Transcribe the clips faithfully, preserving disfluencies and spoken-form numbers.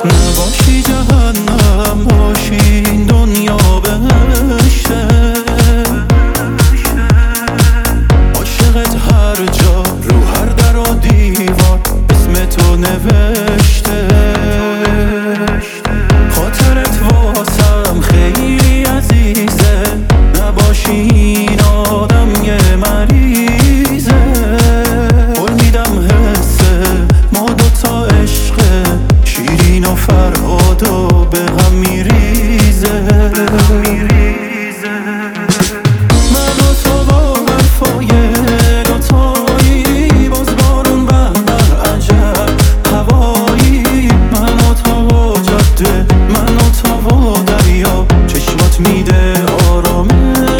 نباشی جهنم باشی این دنیا بهشته، عاشقت هر جا رو هر در و دیوار اسم تو نوشته، خاطرت واسم خیلی عزیزه، نباشی این آدم یه مریضه، قول میدم حسه ما دوتا عشقه، شیرین و فرهاد و به هم میریزه، من و تو با حرفای دوتایی، باز بارون بهر عجب هوایی، من و تو و جاده، من و تو و دریا، چشمات میده آرامش،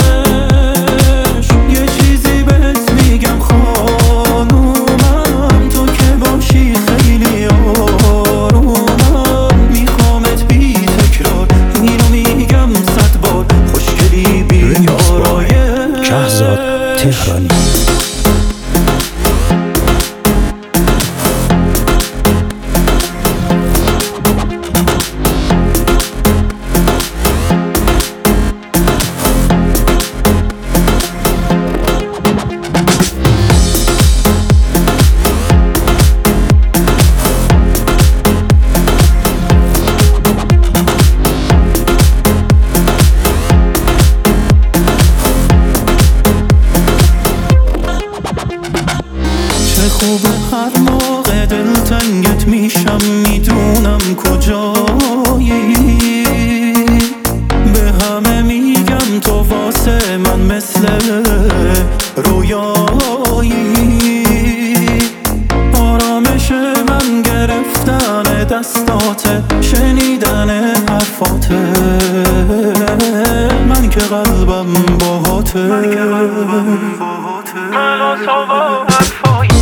یه چیزی بهت میگم خانومم، تو که باشی خیلی آرومم، میخوامت بی تکرار، اینو میگم صد بار، خوشگلی بی آرایش. شهرزاد تهرانی. خوب هر موقع دلتنگت میشم، میدونم کجایی، به همه میگم تو واسه من مثل رویایی، آرامش من گرفتن دستاته، شنیدن حرفاته، من که قلبم باهاته، من و تو با حرفای